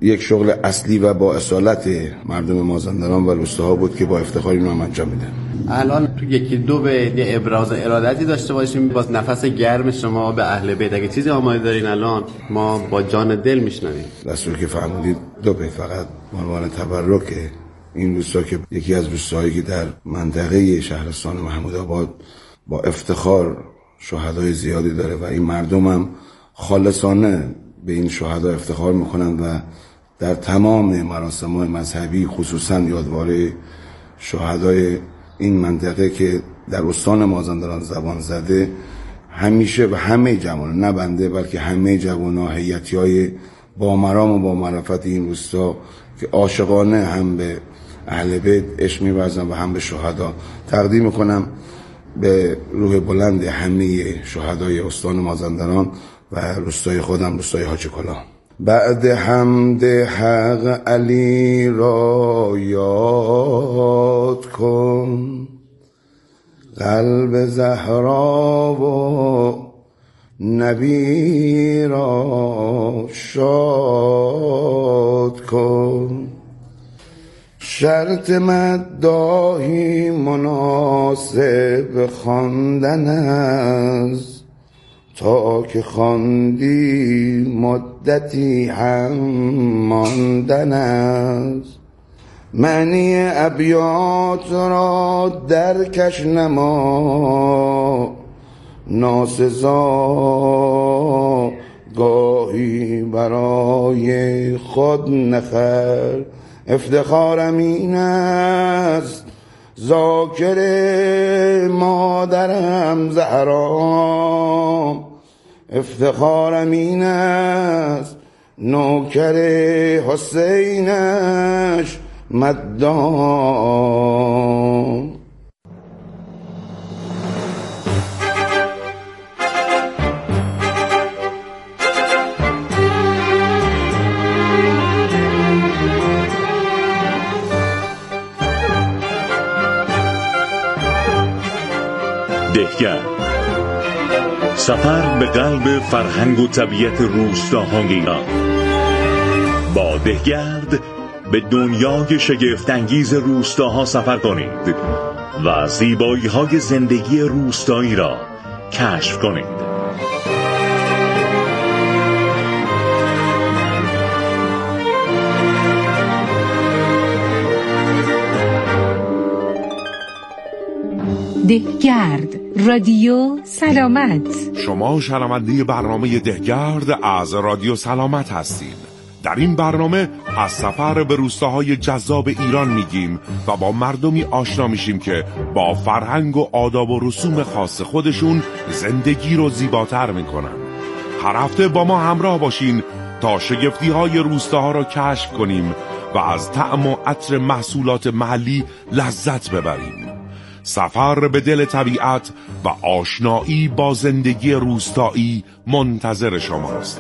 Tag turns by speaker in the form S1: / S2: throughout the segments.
S1: یک شغل اصلی و با اصالت مردم مازندران و روستاها بود که با افتخار اینو هم انجام میدن.
S2: الان تو یکی دو به ابراز ارادتی داشته باشیم باز نفس گرم شما به اهل بیت، اگه چیزی آماده دارین الان ما با جان دل میشنویم.
S1: دستور که فرمودید 2 بیت فقط به عنوان تبرک این روستا که یکی از روستاهایی که در منطقه شهرستان محمودآباد با افتخار شهدای زیادی داره و این مردم هم خالصانه به این شهدا افتخار میکنند و در تمام مراسم‌های مذهبی خصوصا یادواره شهدای این منطقه که در استان مازندران زبان زده همیشه و همه جوانان، نه بنده بلکه همه جوانان هیئتی‌های با مرام و با معرفت این روستا که عاشقانه هم به اهل بیت عشق می‌ورزن و هم به شهدا تقدیم میکنم به روح بلند همه شهدای استان مازندران و روستای خودم، روستای حاج کلاه. بعد حمد حق علی را یاد کن، قلب زهرا و نبی را شاد کن. شرط مداحی مناسب خواندن است، تا که خواندی مدتی هم ماندن است. معنی ابیات را درکش نما، ناسزا گاهی برای خود نخر. افتخارم این است ذاکر مادرم زهرا، افتخارم این است نوکر حسینش مدام.
S3: دهگر، سفر به قلب فرهنگ و طبیعت روستاهای ایران. با دهگرد به دنیای شگفت‌انگیز روستاها سفر کنید و زیبایی‌های زندگی روستایی را کشف کنید.
S4: دهگرد، رادیو سلامت.
S5: شما شنونده برنامه دهگرد از رادیو سلامت هستید. در این برنامه از سفر به روستاهای جذاب ایران میگیم و با مردمی آشنا میشیم که با فرهنگ و آداب و رسوم خاص خودشون زندگی رو زیباتر میکنن. هر هفته با ما همراه باشین تا شگفتی‌های روستاها رو کشف کنیم و از طعم و عطر محصولات محلی لذت ببریم. سفر به دل طبیعت و آشنایی با زندگی روستایی منتظر شماست.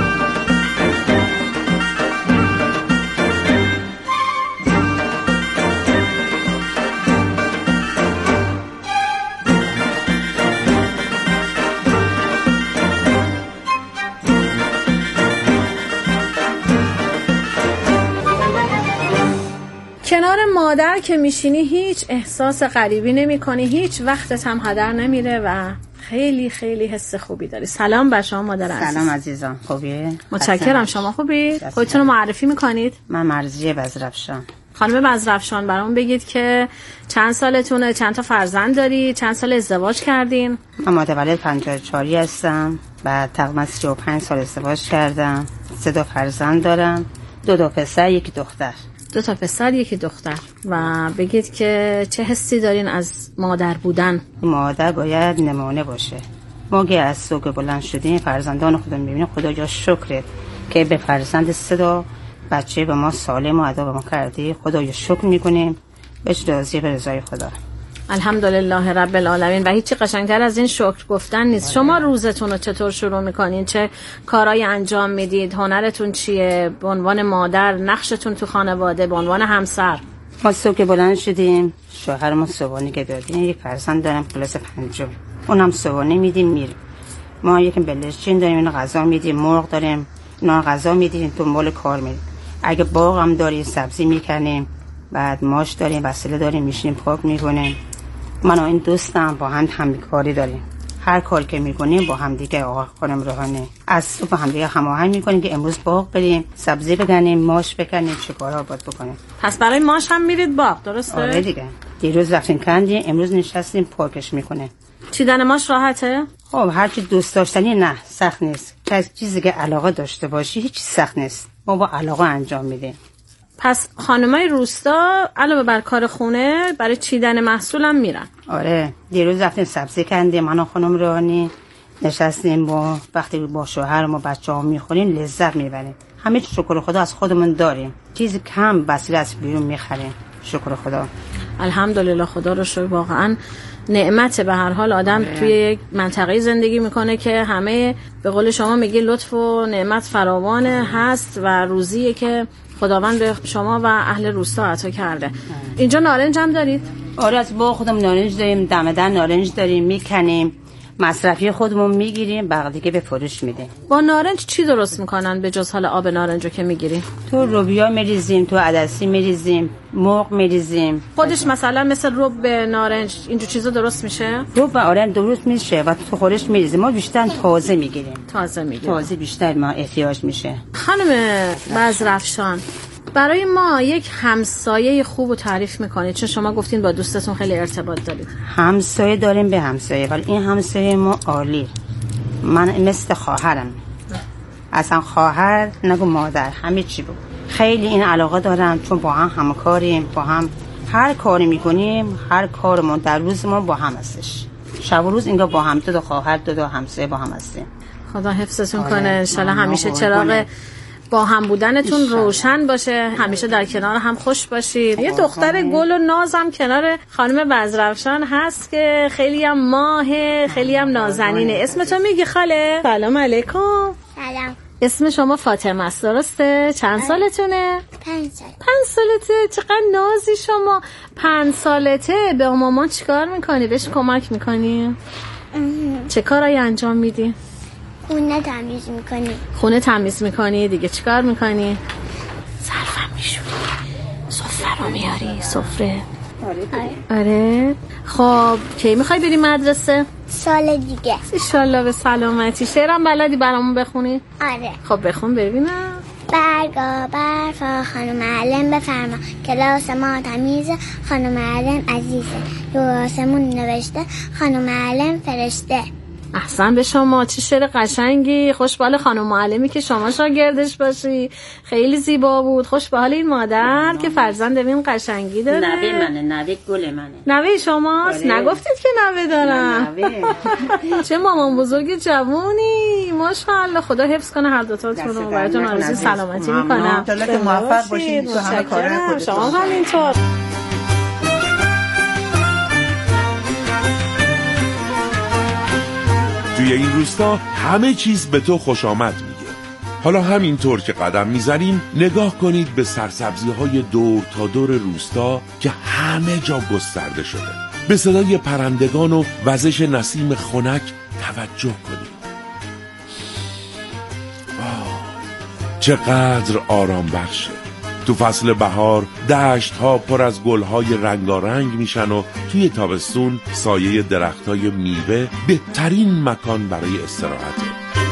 S6: کنار مادر که میشینی هیچ احساس غریبی نمی کنی، هیچ وقتت هم هدر نمیره و خیلی خیلی حس خوبی داری. سلام بر شما مادر عزیز.
S7: سلام عزیزم، خوبیه؟
S6: متشکرم. شما خوبید؟ خودتون رو معرفی میکنید؟
S7: من مرضیه بزرفشان.
S6: خانم بزرفشان برامون بگید که چند سالتونه، چند تا فرزند داری، چند سال ازدواج کردین؟
S7: من متولد 54 هستم، بعد تقریبا 35 سال ازدواج کردم. 3 فرزند دارم، 2 پسر 1 دختر.
S6: 2 پسر 1 دختر. و بگید که چه حسی دارین از مادر بودن؟
S7: مادر باید نمونه باشه. ما که از صبح بلند شدیم فرزندان خودمون میبینیم، خدایا شکرت که به فرزند 3 بچه به ما سالم و عطا به ما کردی. خدایا شکر میکنیم، بهش راضیه به رضای خدا.
S6: الحمدلله رب العالمین. و هیچی قشنگتر از این شکر گفتن نیست. شما روزتون رو چطور شروع میکنین؟ چه کارایی انجام میدید؟ هنرتون چیه؟ به عنوان مادر نقشتون تو خانواده، به عنوان همسر؟
S7: ما صبح که بلند شدیم شوهرمون صبحانه که دادیم، 1 فرزند دارم کلاس 5، اونم صبحانه میدیم میریم. ما یکم بلشین داریم، اینا غذا میدیم، مرغ داریم، اینا غذا میدیم، دنبال کار میریم. اگه باغ هم داریم سبزی میکنیم، بعد ماش داریم، وسیله داریم، میشینیم پاک میکنیم. من و این دوستم با هم همکاری داریم، هر کار که میکنیم با هم دیگه. آقا خانم روحانی از صبح با هم دیگه هماهنگ میکنیم که امروز باغ بریم سبزی بکنیم، ماش بکنیم، چه کارا باید بکنیم.
S6: پس برای ماش هم میرید باغ، درسته؟
S7: آره دیگه. دیروز رفتیم کندیم، امروز نشستیم پاکش میکنه.
S6: چیدن ماش راحته؟
S7: خب هر چی دوست داشتنی نه سخت نیست. که چیزی که علاقه داشته باشی هیچ سخت نیست. ما با علاقه انجام میدیم.
S6: پس خانمای روستا علاوه بر کار خونه برای چیدن محصول هم میرن.
S7: آره دیروز رفتیم سبزی کندیم، من و خانم روحانی نشستیم با وقتی با شوهرم و بچه‌ها میخوریم لذت میبریم. همه شکر خدا از خودمون داریم، چیزی کم وسیله از بیرون میخریم. شکر خدا،
S6: الحمدلله، خدا رو شکر. واقعا نعمت. به هر حال آدم توی یک منطقه زندگی میکنه که همه به قول شما میگه لطف و نعمت فراوانه هست و روزیه که خداوند به شما و اهل روستا عطا کرده. اینجا نارنج هم دارید؟
S7: آره از با خودم نارنج داریم، دمدن نارنج داریم، میکنیم، مصرفی خودمون میگیریم، بعد دیگه به فروش میدیم.
S6: با نارنج چی درست میکنن به جز حال آب نارنجو که میگیریم؟
S7: تو روبیا میریزیم، تو عدسی میریزیم، مرغ میریزیم.
S6: خودش مثلا مثل رب نارنج اینجور چیزا درست میشه؟
S7: رب آره درست میشه و تو خورش میریزیم. ما بیشتر تازه میگیریم. تازه بیشتر ما احتیاج میشه.
S6: خانم بزرافشان، برای ما یک همسایه خوب رو تعریف میکنید، چون شما گفتین با دوستتون خیلی ارتباط دارید.
S7: همسایه داریم به همسایه، ولی این همسایه ما عالی. من مثل خواهرم، اصلا خواهر نگو مادر، همه چی بود. خیلی این علاقه دارم چون با هم همکاریم، با هم هر کاری میکنیم، هر کارمون در روز ما با هم هستش. شب و روز اینجا با هم، دو خواهر دو همسایه با هم هستیم.
S6: خدا حفظتون کنه. انشالله همیشه چراغ با هم بودنتون روشن باشه، همیشه در کنار هم خوش باشید. یه دختر گل و نازم کنار خانم بزرافشان هست که خیلی هم ماهه، خیلی هم نازنینه. اسمتو میگی خاله؟ سلام علیکم.
S8: سلام.
S6: اسم شما فاطمه است، درسته؟ چند سالتونه؟
S8: 5 سال.
S6: 5 سالته؟ چقدر نازی شما. 5 سالته به مامان چیکار میکنی؟ بهش کمک میکنی؟ چه کارایی انجام میدی؟
S8: خونه تمیز میکنی.
S6: خونه تمیز میکنی؟ دیگه چیکار میکنی؟ ظرفم میشوری، سفره رو میاری، سفره. آره. خب کی میخوای بری مدرسه؟
S8: سال دیگه
S6: انشالله به سلامتی. شعرم بلدی برامون بخونی؟
S8: آره.
S6: خب بخون ببینم.
S8: برگا برفا خانم معلم بفرما، کلاس ما تمیزه خانم معلم عزیزه، رو آسمون نوشته خانم معلم فرشته.
S6: احسن به شما، چه شعر قشنگی. خوش به حال خانم معلمی که شما شاگردش باشی، خیلی زیبا بود. خوش به حال این مادر که فرزند این قشنگی داره.
S7: نوه منه، نوه گل منه.
S6: نوه شماست؟ نگفتید که نوه دارم. چه مامان بزرگ جوونی، ماشاءالله. خدا حفظ کنه هر دوتاتون رو. براتون آرزوی سلامتی میکنم.
S9: که موفق باشید تو همه کارهای خودتون.
S6: شما همینطور.
S5: توی این روستا همه چیز به تو خوش آمد میگه. حالا همینطور که قدم میزنیم نگاه کنید به سرسبزی‌های دور تا دور روستا که همه جا گسترده شده. به صدای پرندگان و وزش نسیم خنک توجه کنید. چقدر آرام بخشه. تو فصل بهار دشت‌ها پر از گل‌های رنگارنگ میشن و توی تابستون سایه درخت‌های میوه بهترین مکان برای استراحته.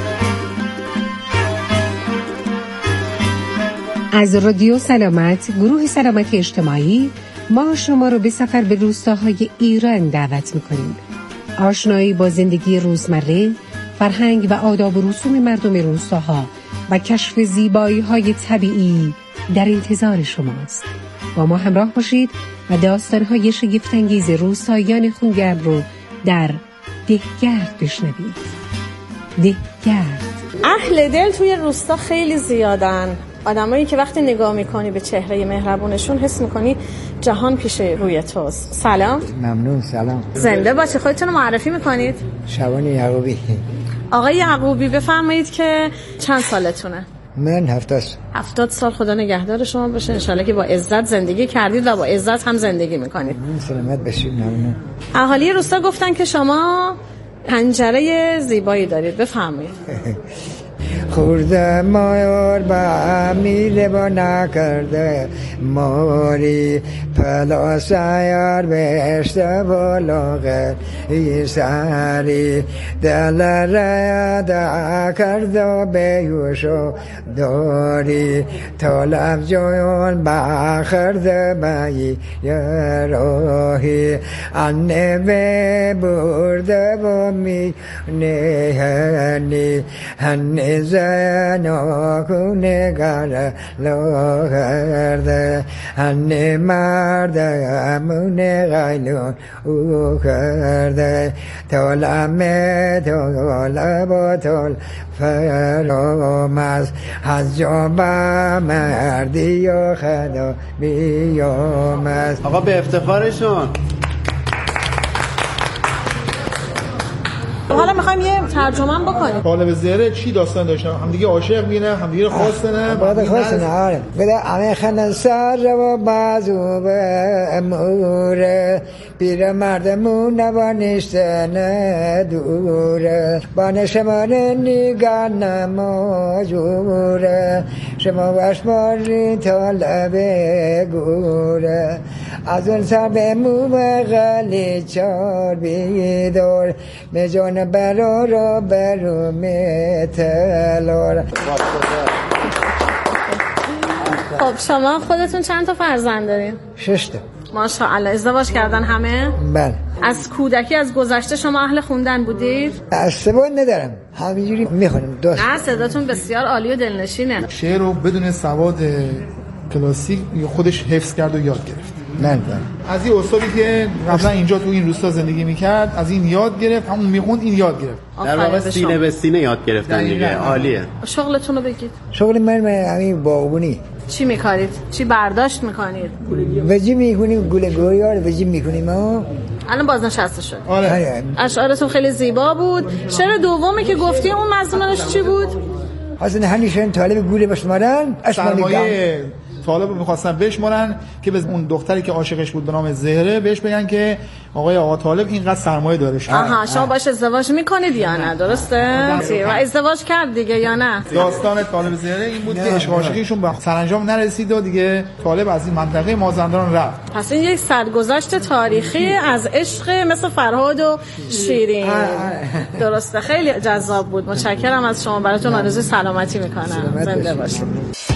S4: از رادیو سلامت، گروه سلامت اجتماعی، ما شما رو به سفر به روستاهای ایران دعوت می‌کنیم. آشنایی با زندگی روزمره، فرهنگ و آداب و رسوم مردم روستاها و کشف زیبایی‌های طبیعی در انتظار شماست. با ما همراه باشید و داستان‌های شگفت‌انگیز روستاییان خونگرم رو در دهگرد بشنوید. دهگرد.
S6: اهل دل توی روستا خیلی زیادن. آدمایی که وقتی نگاه میکنی به چهره مهربونشون حس میکنی جهان پیش روی توست. سلام.
S9: ممنون. سلام.
S6: زنده باشه. خودتون رو معرفی میکنید؟
S9: شبان یعقوبی.
S6: آقای یعقوبی بفرمایید که چند سالتونه؟
S9: من
S6: 70 سال. خدا نگهدار شما باشه. انشالله که با عزت زندگی کردید و با عزت هم زندگی میکنید.
S9: سلامت باشید. ممنون.
S6: اهالی روستا گفتن که شما پنجره زیبایی دارید. بفرمایید.
S9: خب خورده مایار با میره با نکرده ماری پلاس یار بشته بالاغر ای سری دل ریا کرده بیوشو داری طلب جویان بخرده بایی راهی انه برده با می نهنی هنه زنا کنه گر لاغرده هنه مرده امونه غیلون او کرده طلمه طلب طل فرامز از جابه مردی و خدا بیامز.
S2: آقا به افتخارشون.
S6: حالا میخوایم یه ترجمه بکنیم.
S10: طالب زهره چی داستان داشتن؟ همدیگه عاشق میشن، همدیگه رو خواستن،
S9: بعد خواستن. آره بده همه خندن سر و بازو به اموره پیر مردمون نوانشتن دوره بانه شماره نگاه نماجوره شما بشماری طالب گوره از اون سر به مو بغلی چار بیدار میجان برا را برو میتلار.
S6: خب شما خودتون چند تا فرزند دارین؟
S9: 6 تا.
S6: ماشاءالله. ازدواج کردن همه؟
S9: بله.
S6: از کودکی از گذشته شما اهل خوندن بودید؟
S9: استعداد ندارم همینجوری میخونم دوست.
S6: نه صداتون بسیار عالی و دلنشینه.
S10: شعر رو بدون سواد کلاسیک خودش حفظ کرد و یاد گرفت.
S9: نه
S10: از این استادی که قبلا اینجا تو این روستا زندگی میکرد از این یاد گرفت، همون میخوند این یاد گرفت.
S2: در واقع سینه به سینه یاد گرفتن دیگه. عالیه.
S6: شغلتون رو بگید.
S9: شغل من همین باغبونی.
S6: چی میکارید؟ چی برداشت میکنید؟
S9: وجی میکنیم گل گویار وجی میکنیم.
S6: الان بازنشسته شد.
S9: آره.
S6: اشعارتون خیلی زیبا بود. شعر دومی که گفتی اون مضمونش چی بود؟
S9: اصلا همیشه طالب گوله بشمارن
S10: سرمایه طالب میخواستن بشمارن که به اون دختری که عاشقش بود به نام زهره بهش بگن که آقا طالب اینقدر سرمایه داره.
S6: شما باش ازدواج میکنید یا نه؟ درسته؟ و ازدواج کرد دیگه یا نه؟
S10: داستان طالب زهره این بود که عشق عاشقیشون به سرانجام نرسید و دیگه طالب از این منطقه مازندران رفت.
S6: پس این یک سرگذشت تاریخی از عشق مثل فرهاد و شیرین. درسته. خیلی جذاب بود. متشکرم از شما. براتون آرزوی سلامتی میکنم. زنده باشید.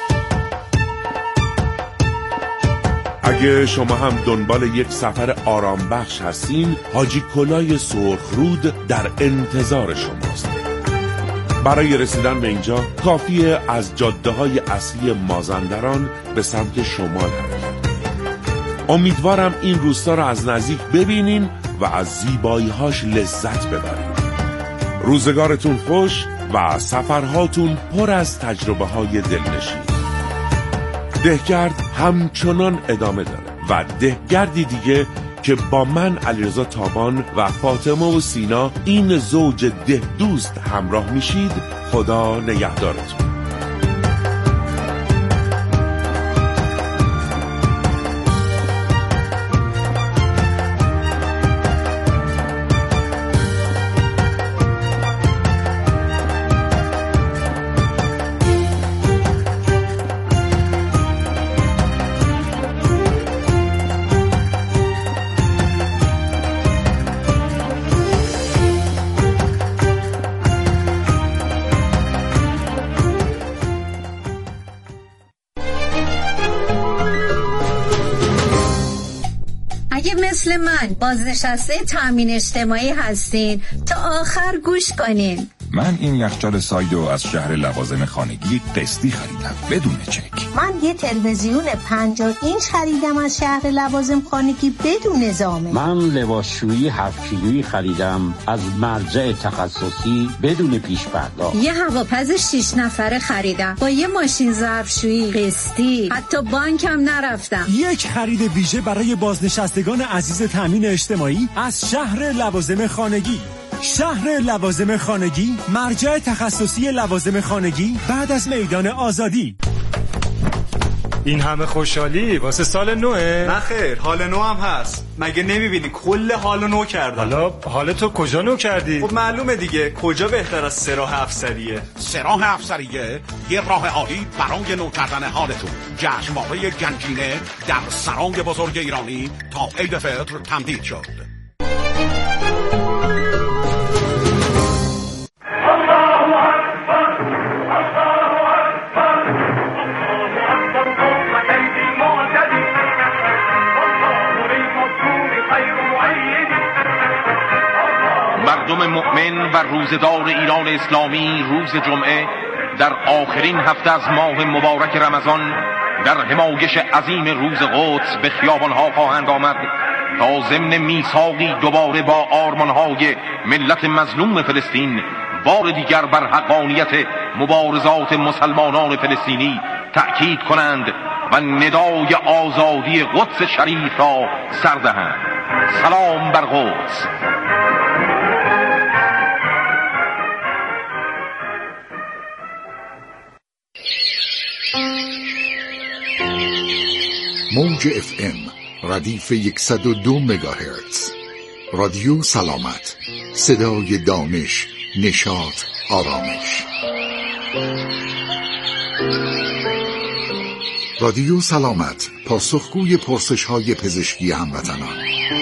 S5: اگه شما هم دنبال یک سفر آرام بخش هستین، حاجی کلای سرخرود در انتظار شماست. برای رسیدن به اینجا کافیه از جاده‌های اصلی مازندران به سمت شمال حرکت. امیدوارم این روستا را از نزدیک ببینین و از زیبایی‌هاش لذت ببرین. روزگارتون خوش و سفرهاتون پر از تجربه‌های دلنشین. دهگرد همچنان ادامه داره و دهگردی دیگه که با من علیرضا تابان و فاطمه و سینا این زوج ده دوست همراه میشید. خدا نگهدارتون.
S11: مثل من بازنشسته تامین اجتماعی هستین تا آخر گوش کنین.
S12: من این یخچال سایدو از شهر لوازم خانگی قسطی خریدم بدون چک.
S11: من یه تلویزیون 50 اینچ خریدم از شهر لوازم خانگی بدون ضامن.
S13: من لباسشویی 7 کیلویی خریدم از مرجع تخصصی بدون پیش پرداخت.
S11: یه هواپز 6 نفره خریدم با یه ماشین ظرفشویی قسطی. حتی بانکم نرفتم.
S14: یک خرید ویژه برای بازنشستگان عزیز تامین اجتماعی از شهر لوازم خانگی. شهر لوازم خانگی، مرجع تخصصی لوازم خانگی بعد از میدان آزادی.
S15: این همه خوشحالی واسه سال نوه؟
S16: نه خیر، حال نو هم هست. مگه نمیبینی کل حال نو کردن؟
S15: حالا تو کجا نو کردی؟
S16: خب معلومه دیگه، کجا بهتر از سراح افسریه؟
S17: سراح افسریه یه راه عالی برای نو کردن حالتون. جشنواره گنجینه در سرای بزرگ ایرانی تا عید فطر تمدید شد.
S18: مردم مؤمن و روزدار ایران اسلامی روز جمعه در آخرین هفته از ماه مبارک رمضان در حمایش عظیم روز قدس به خیابانها خواهند آمد تا ضمن میثاقی دوباره با آرمانهای ملت مظلوم فلسطین بار دیگر بر حقانیت مبارزات مسلمانان فلسطینی تأکید کنند و ندای آزادی قدس شریف را سر دهند. سلام بر قدس.
S19: موج FM ردیف 102 مگاهرتز. رادیو سلامت، صدای دانش، نشاط، آرامش. رادیو سلامت، پاسخگوی پرسش‌های پزشکی هموطنان.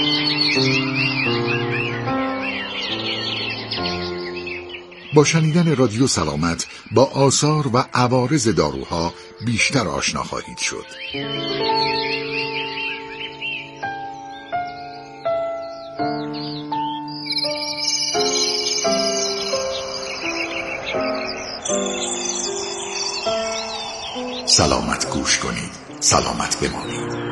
S19: با شنیدن رادیو سلامت با آثار و عوارض داروها بیشتر آشنا خواهید شد. سلامت گوش کنید، سلامت بمانید.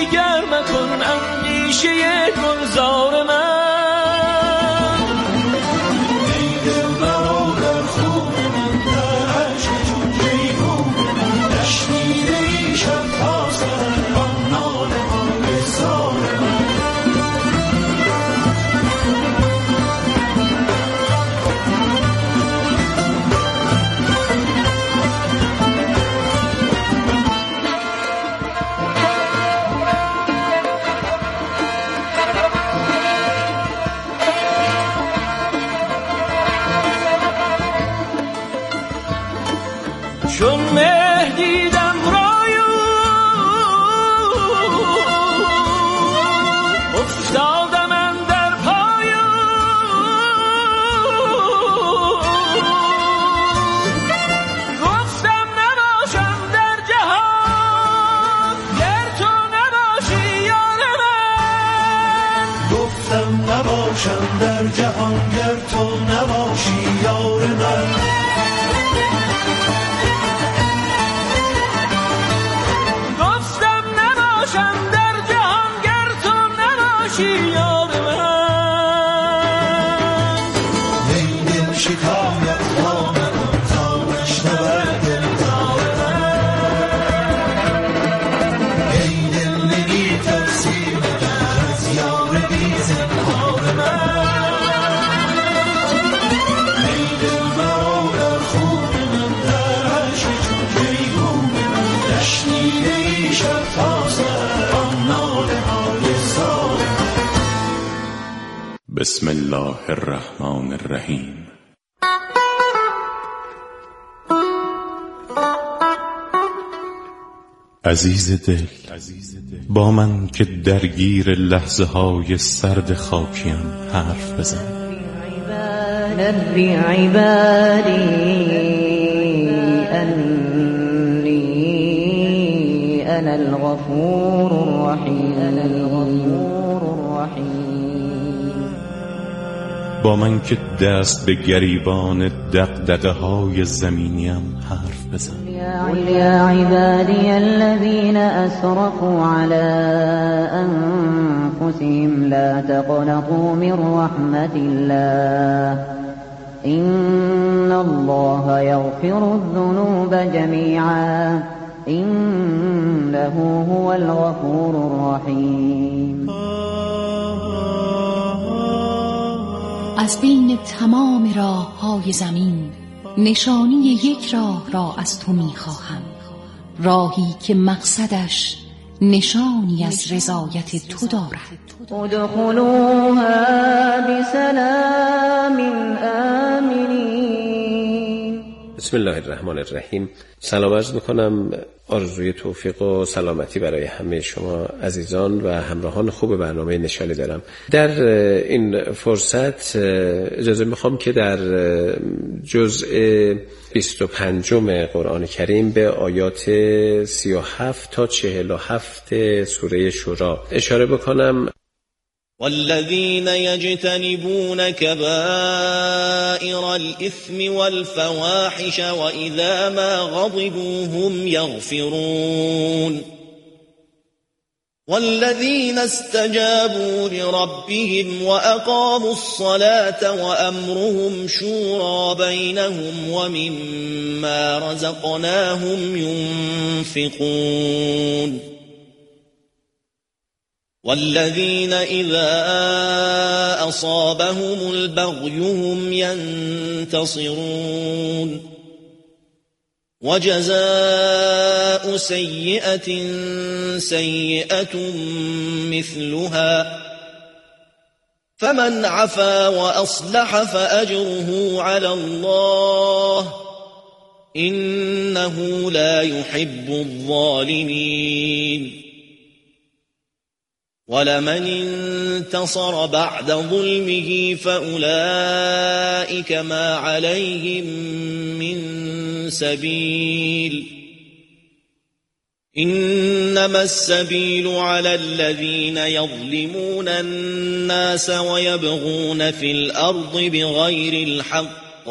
S20: دیگر مکن اندیشه گلزار من. ای دل مرا در خون من در عشق چون جیگون من نشنیده ای شب تا سر آن ناله های زار من. چون مه دیدم رایو افتادم اندر پایو، گفتم نباشم در جهان گر تو نباشی یار من. گفتم نباشم در جهان گر تو نباشی یار من.
S3: بسم الله الرحمن الرحیم. عزیز دل، با من که درگیر لحظه های سرد خاکیم حرف بزن.
S21: نبی عبادی انی انا الغفور الرحیم.
S3: با من که دست به گریبان دغدغه های زمینیم حرف بزن.
S21: یا عبادی الذین اسرفوا علی انفسهم لا تقنطوا من رحمت الله ان الله یغفر الذنوب جمیعا انه هو الغفور الرحیم.
S22: از بین تمام راه‌های زمین نشانی یک راه را از تو می‌خواهم، راهی که مقصدش نشانی از رضایت تو دارد.
S21: ادخلوها بسلام آمنین.
S23: بسم الله الرحمن الرحیم. سلام عرض میکنم، آرزوی توفیق و سلامتی برای همه شما عزیزان و همراهان خوب برنامه نشالی دارم. در این فرصت اجازه میخوام که در جزء 25 قرآن کریم به آیات 37 تا 47 سوره شورا اشاره بکنم.
S24: والذين يجتنبون كبائر الإثم والفواحش وإذا ما غضبوا هم يغفرون والذين استجابوا لربهم وأقاموا الصلاة وأمرهم شورى بينهم ومما رزقناهم ينفقون والذين إذا أصابهم البغي هم ينتصرون وجزاء سيئة سيئة مثلها فمن عفا وأصلح فأجره على الله إنه لا يحب الظالمين ولمن انتصر بعد ظلمه فأولئك ما عليهم من سبيل إنما السبيل على الذين يظلمون الناس ويبغون في الأرض بغير الحق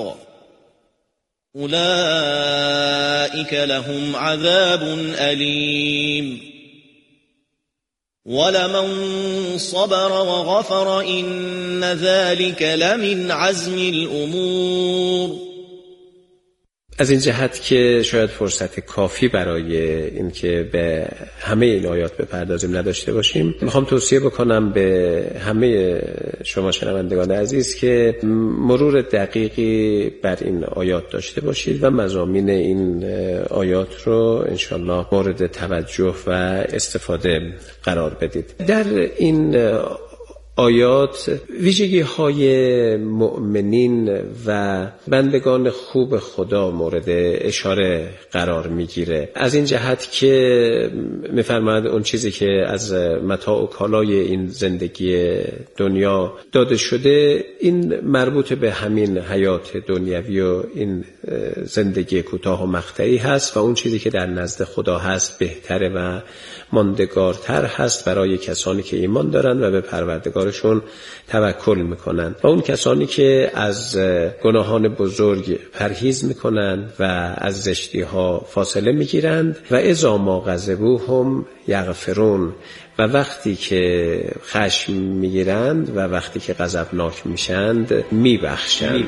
S24: أولئك لهم عذاب أليم. ولمن صبر وغفر إن ذلك لمن عزم الأمور.
S23: از این جهت که شاید فرصت کافی برای این که به همه این آیات بپردازیم نداشته باشیم، میخوام توصیه بکنم به همه شما شنوندگان عزیز که مرور دقیقی بر این آیات داشته باشید و مضامین این آیات رو انشالله مورد توجه و استفاده قرار بدید. در این آیات ویژگی های مؤمنین و بندگان خوب خدا مورد اشاره قرار میگیره، از این جهت که میفرماید اون چیزی که از متاع و کالای این زندگی دنیا داده شده این مربوط به همین حیات دنیوی و این زندگی کوتاه و مقطعی هست و اون چیزی که در نزد خدا هست بهتره و ماندگارتر هست برای کسانی که ایمان دارن و به پروردگارشون توکل میکنن و اون کسانی که از گناهان بزرگ پرهیز میکنن و از زشتی ها فاصله میگیرند و اذا ما غضبوهم یغفرون و وقتی که خشم میگیرند و وقتی که غضبناک میشند میبخشند.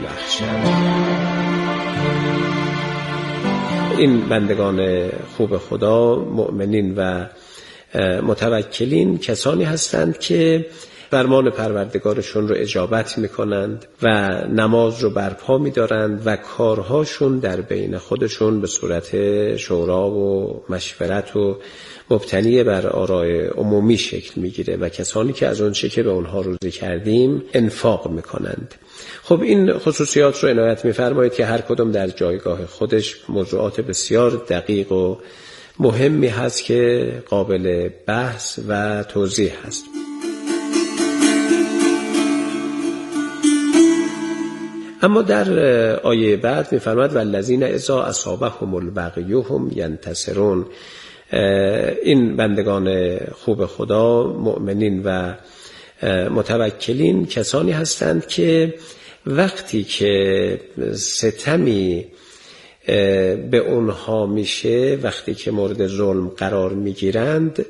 S23: این بندگان خوب خدا مؤمنین و متوکلین کسانی هستند که فرمان پروردگارشون رو اجابت میکنند و نماز رو برپا میدارند و کارهاشون در بین خودشون به صورت شورا و مشورت و مبتنی بر آراء عمومی شکل میگیره و کسانی که از اون چه که به اونها روزی کردیم انفاق میکنند. خب این خصوصیات رو عنایت میفرمایید که هر کدوم در جایگاه خودش موضوعات بسیار دقیق و مهمی هست که قابل بحث و توضیح هست. اما در آیه بعد می‌فرماید والذین اذا اصابهم البغی هم ینتصرون. این بندگان خوب خدا مؤمنین و متوکلین کسانی هستند که وقتی که ستمی به اونها میشه، وقتی که مورد ظلم قرار میگیرند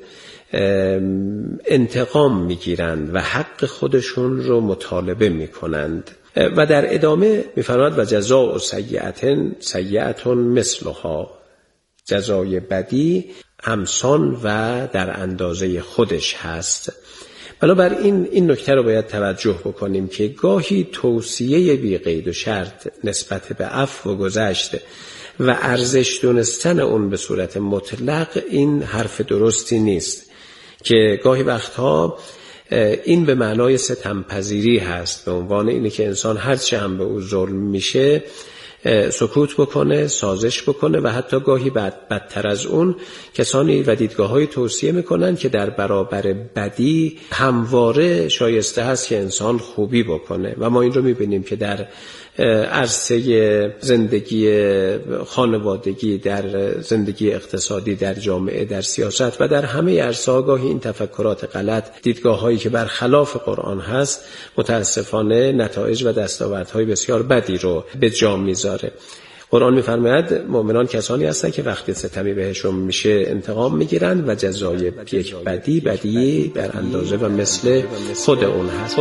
S23: انتقام میگیرند و حق خودشون رو مطالبه میکنند. و در ادامه میفرماید و جزاء سیئة مثلها، جزای بدی همسان و در اندازه خودش هست. بنابراین این نکته رو باید توجه بکنیم که گاهی توصیه بی قید و شرط نسبت به عفو و گذشت و ارزش دونستن اون به صورت مطلق این حرف درستی نیست، که گاهی وقتها این به معنای ستمپذیری هست، به عنوان اینه که انسان هرچه هم به او ظلم میشه سکوت بکنه، سازش بکنه و حتی گاهی بدتر از اون کسانی و دیدگاه‌های توصیه میکنن که در برابر بدی همواره شایسته هست که انسان خوبی بکنه و ما این رو میبینیم که در عرصه زندگی خانوادگی، در زندگی اقتصادی، در جامعه، در سیاست و در همه عرصه‌ها گاهی این تفکرات غلط، دیدگاه‌هایی که برخلاف قرآن هست متاسفانه نتایج و دستاوردهای بسیار بدی رو به جا میذاره. قرآن میفرماید مؤمنان کسانی هستند که وقتی ستمی بهشون میشه انتقام میگیرند و جزای یک بدی در اندازه و مثل خود اون هست.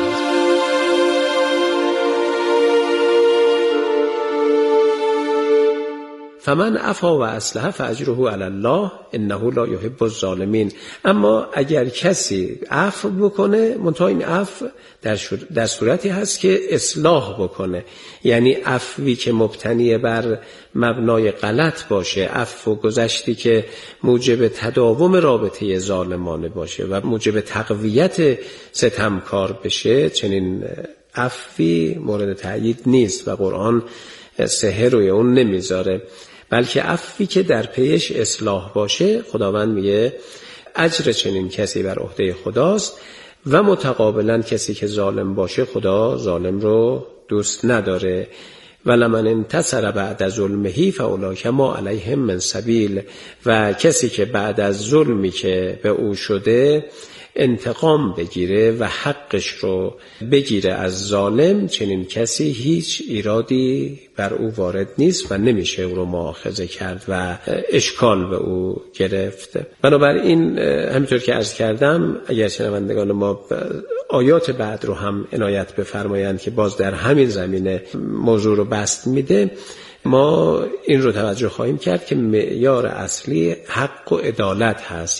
S23: فمن عفا و اصلح فاجره علی الله انه لا یحب الظالمین. اما اگر کسی عفو بکنه، منتها این عفو در صورتی هست که اصلاح بکنه، یعنی عفوی که مبتنی بر مبنای غلط باشه، عفو گذشتی که موجب تداوم رابطه ظالمانه باشه و موجب تقویت ستمکار بشه، چنین عفوی مورد تأیید نیست و قرآن سحر روی اون نمیذاره، بلکه عفوی که در پیش اصلاح باشه خداوند میگه اجر چنین کسی بر عهده خداست و متقابلا کسی که ظالم باشه خدا ظالم رو دوست نداره ولمن انتصر بعد ظلمه فاولئک ما علیهم من سبیل. و کسی که بعد از ظلمی که به او شده انتقام بگیره و حقش رو بگیره از ظالم، چنین کسی هیچ ایرادی بر او وارد نیست و نمیشه او رو مؤاخذه کرد و اشکال به او گرفت. بنابراین همینطور که عرض کردم، اگر شنوندگان ما آیات بعد رو هم عنایت بفرمایند که باز در همین زمینه موضوع رو بسط میده، ما این رو توجه خواهیم کرد که معیار اصلی حق و عدالت هست.